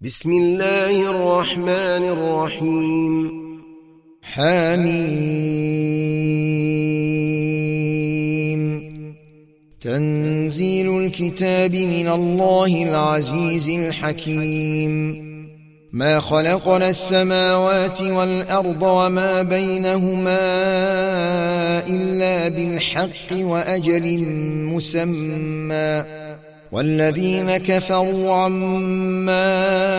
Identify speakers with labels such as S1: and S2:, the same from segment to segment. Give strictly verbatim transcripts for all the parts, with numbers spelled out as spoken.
S1: بسم الله الرحمن الرحيم. حميم. تنزيل الكتاب من الله العزيز الحكيم. ما خلقنا السماوات والأرض وما بينهما إلا بالحق وأجل مسمى، والذين كفروا عما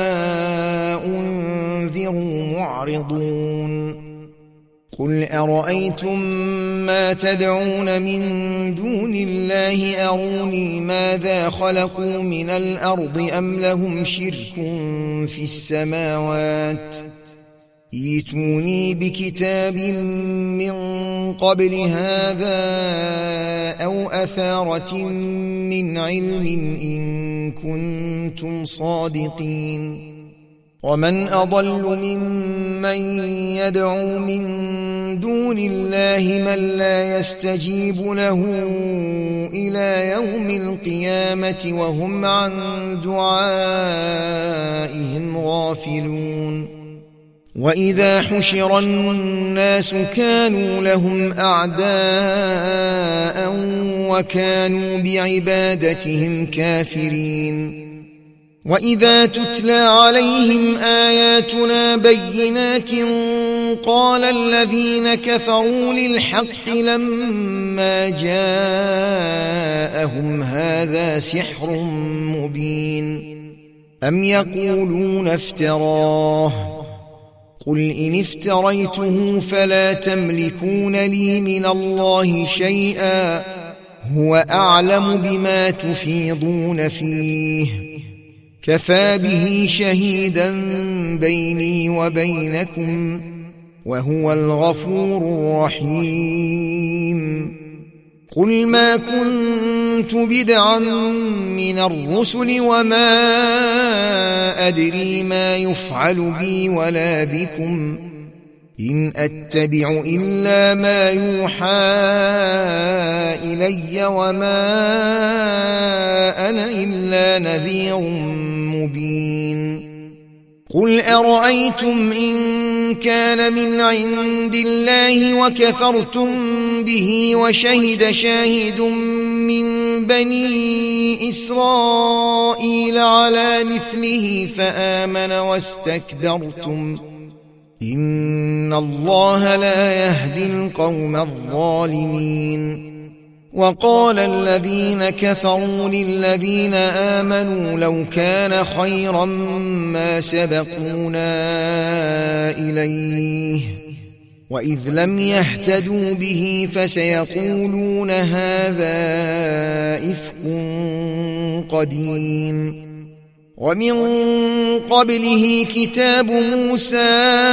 S1: أنذروا معرضون. قل أرأيتم ما تدعون من دون الله أروني ماذا خلقوا من الأرض أم لهم شرك في السماوات، ائتوني بكتاب من قبل هذا أو أثارة من علم إن كنتم صادقين. ومن أضل ممن يدعو من دون الله من لا يستجيب له إلى يوم القيامة وهم عن دعائهم غافلون. وإذا حشر الناس كانوا لهم أعداء وكانوا بعبادتهم كافرين. وإذا تتلى عليهم آياتنا بينات قال الذين كفروا للحق لما جاءهم هذا سحر مبين. أم يقولون افتراه، قل إن افتريته فلا تملكون لي من الله شيئا هو أعلم بما تفيضون فيه، كفى به شهيدا بيني وبينكم وهو الغفور الرحيم. قل ما كنت بدعا من الرسل وما أدري ما يفعل بي ولا بكم، إن أتبع إلا ما يوحى إلي وما أنا إلا نذير مبين. قل أرأيتم إن كان من عند الله وكفرتم به وشهد شاهد من بني إسرائيل على مثله فآمن واستكبرتم، إن الله لا يهدي القوم الظالمين. وقال الذين كفروا للذين آمنوا لو كان خيرا ما سبقونا إليه، وإذ لم يهتدوا به فسيقولون هذا إفك قديم. ومن قبله كتاب موسى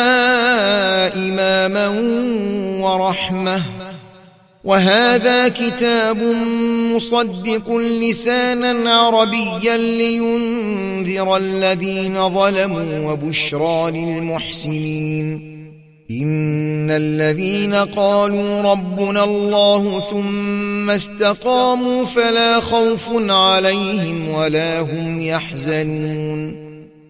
S1: إماما ورحمة، وهذا كتاب مصدق لسانا عربيا لينذر الذين ظلموا وبشرى للمحسنين. إن الذين قالوا ربنا الله ثم استقاموا فلا خوف عليهم ولا هم يحزنون،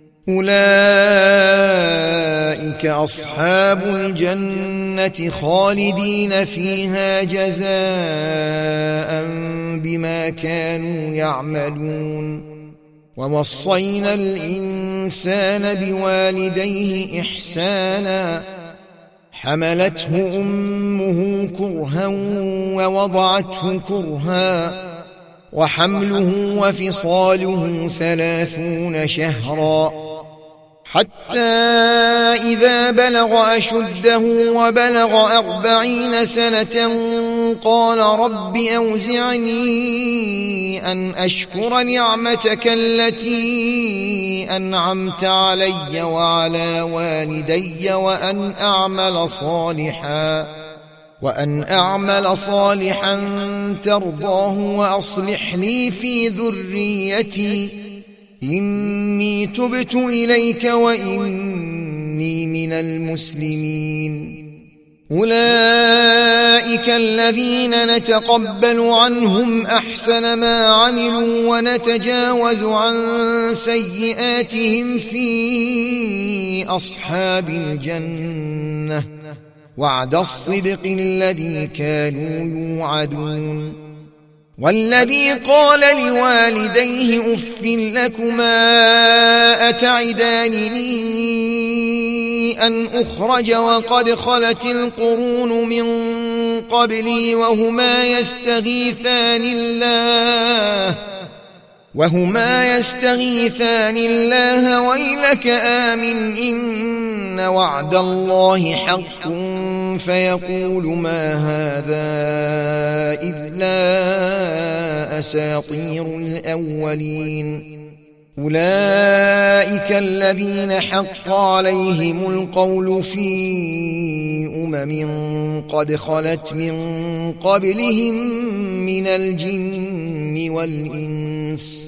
S1: أولئك أصحاب الجنة خالدين فيها جزاء بما كانوا يعملون. ووصينا الإنسان بوالديه إحسانا، حملته أمه كرها ووضعته كرها، وحمله وفصاله ثلاثون شهرا، حتى إذا بلغ أشده وبلغ أربعين سنة قال رب أوزعني أن أشكر نعمتك التي أنعمت علي وعلى والدي وأن أعمل صالحا وأن أعمل صالحا ترضاه وأصلح لي في ذريتي إني تبت إليك وإني من المسلمين. أولئك الذين نتقبل عنهم أحسن ما عملوا ونتجاوز عن سيئاتهم في أصحاب الجنة وعد الصدق الذي كانوا يوعدون. والذي قال لوالديه أف لكما أتعدانني أن أخرج وقد خلت القرون من قبلي وهما يستغيثان الله وهما يستغيثان الله ويلك آمن إن وعد الله حق فيقول ما هذا إلا أساطير الأولين. أولئك الذين حق عليهم القول في أمم قد خلت من قبلهم من الجن والإنس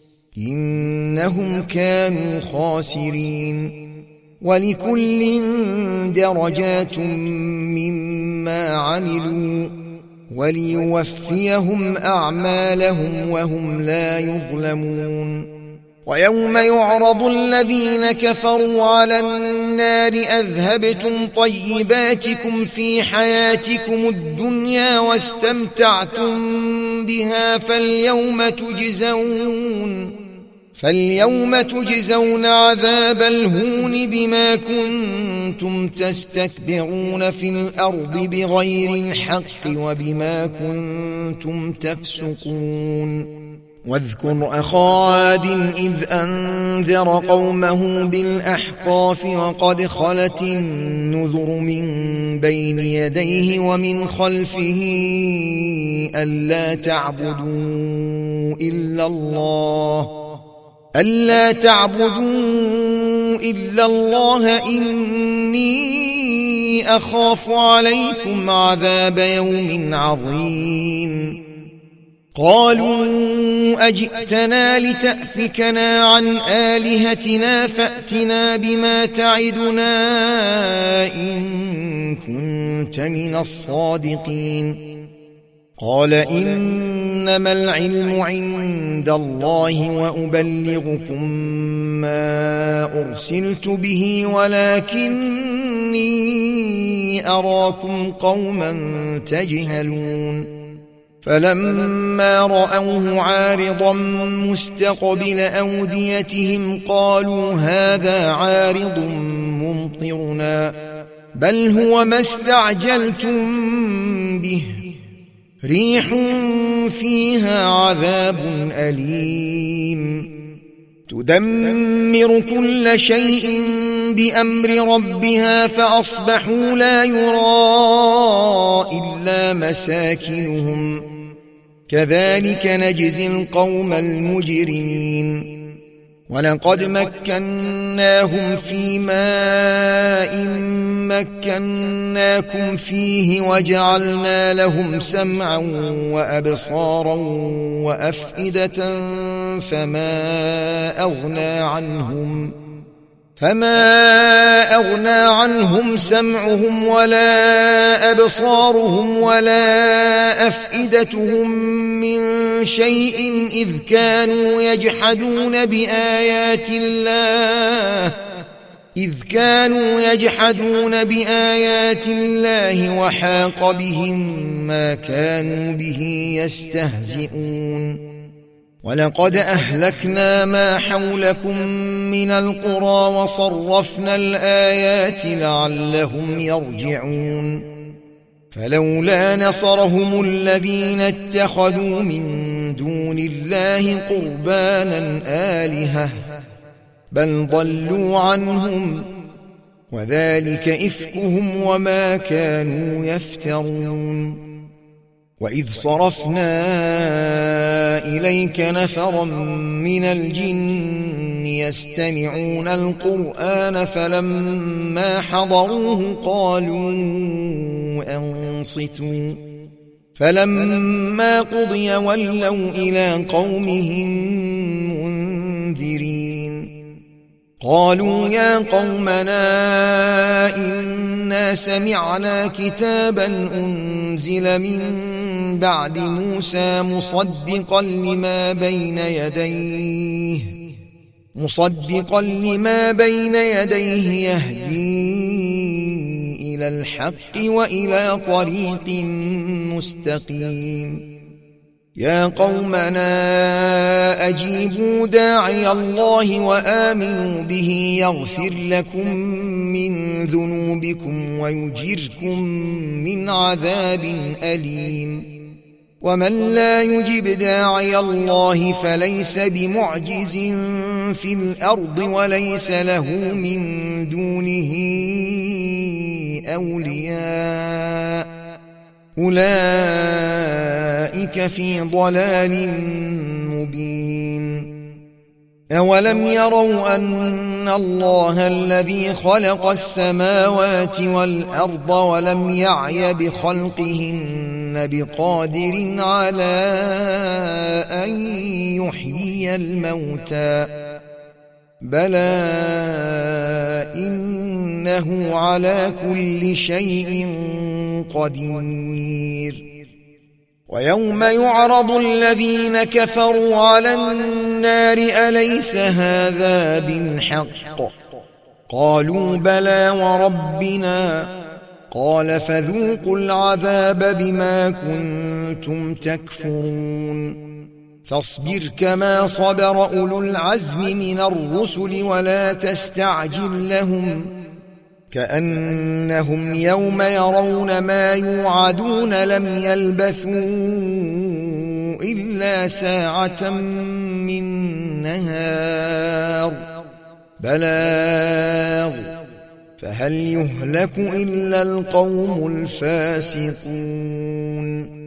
S1: إنهم كانوا خاسرين. ولكل درجات مما عملوا وليوفيهم أعمالهم وهم لا يظلمون. ويوم يعرض الذين كفروا على النار أذهبتم طيباتكم في حياتكم الدنيا واستمتعتم بها فاليوم تجزون فاليوم تجزون عذاب الهون بما كنتم تستكبرون في الأرض بغير الحق وبما كنتم تفسقون. واذكر أخا عاد إذ أنذر قومه بالأحقاف وقد خلت النذر من بين يديه ومن خلفه ألا تعبدوا إلا الله ألا تعبدوا إلا الله إني أخاف عليكم عذاب يوم عظيم. قالوا أجئتنا لتأفكنا عن آلهتنا فأتنا بما تعدنا إن كنت من الصادقين. قال إنما العلم عند الله وأبلغكم ما أرسلت به ولكني أراكم قوما تجهلون. فلما رأوه عارضا مستقبل أوديتهم قالوا هذا عارض ممطرنا بل هو ما استعجلتم به ريح فيها عذاب أليم تدمر كل شيء بأمر ربها فأصبحوا لا يرى إلا مساكنهم كذلك نجزي القوم المجرمين. ولقد مكناهم في ماء مكناكم فيه وجعلنا لهم سمعا وأبصارا وأفئدة فما أغنى عنهم فما أغنى عنهم سمعهم ولا أبصارهم ولا أفئدتهم من شيء إذ كانوا يجحدون بآيات الله إذ كانوا يجحدون بآيات الله وحاق بهم ما كانوا به يستهزئون. ولقد أهلكنا ما حولكم من القرى وصرفنا الآيات لعلهم يرجعون. فلولا نصرهم الذين اتخذوا من دون الله قربانا آلهة بل ضلوا عنهم وذلك إفكهم وما كانوا يفترون. وإذ صرفنا إليك نفرا من الجن يستمعون القرآن فلما حضروه قالوا أنصتوا فلما قضي ولوا إلى قومهم منذرين. قالوا يا قومنا إنا سمعنا كتابا أنزل من بعد موسى مصدقا لما بين يديه مصدقا لما بين يديه يهدي إلى الحق وإلى طريق مستقيم يا قومنا أجيبوا داعي الله وآمنوا به يغفر لكم من ذنوبكم ويجركم من عذاب أليم ومن لا يجب داعي الله فليس بمعجز في الأرض وليس له من دونه أولياء أولئك في ضلال مبين أولم يروا أن الله الذي خلق السماوات والأرض ولم يعي بخلقهن بقادر على أن يحيي الموتى بلى إنه على كل شيء قدير ويوم يعرض الذين كفروا على النار أليس هذا بالحق قالوا بلى وربنا قال فذوقوا العذاب بما كنتم تكفرون فاصبر كما صبر أولو العزم من الرسل ولا تستعجل لهم كأنهم يوم يرون ما يوعدون لم يلبثوا إلا ساعة من نهار بلاغ فهل يهلك إلا القوم الفاسقون